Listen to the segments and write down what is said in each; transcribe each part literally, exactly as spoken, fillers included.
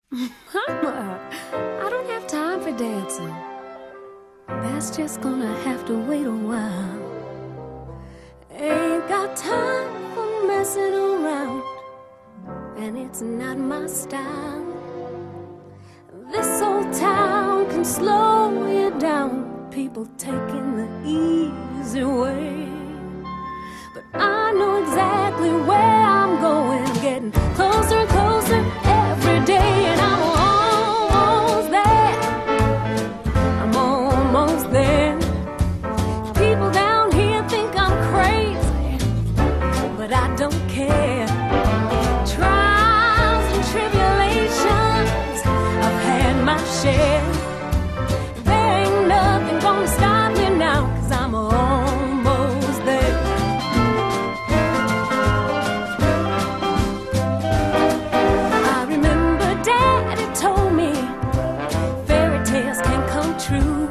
Mama, I don't have time for dancing. That's just gonna have to wait a while. Ain't got time for messing around, and it's not my style. This old town can slow you down, people taking the easy way. But I know exactly where I'm going, getting closer and closer every day, and I'm almost there. I'm almost there. People down here think I'm crazy, but I don't care. Trials and tribulations, I've had my share. There ain't nothing gonna stop me now, 'cause I'm almost there. I remember Daddy told me fairy tales can come true.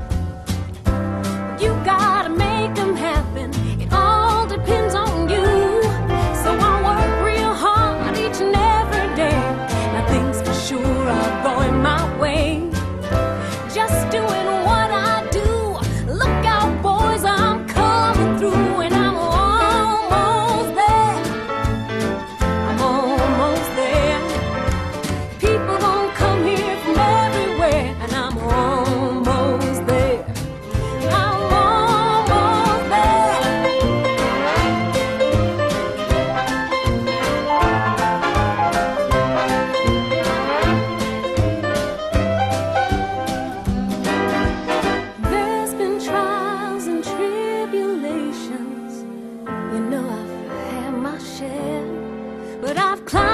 You gotta make them happen, it all depends on you. So I work real hard each and every day. Now things for sure are going my way. Just doing what I do. Look out, boys, I'm coming through, and I'm almost there. I'm almost there. People gon' come here from everywhere, and I'm almost there. I'm almost there. There's been trials and tribulations, you know I've had my share, but I've climbed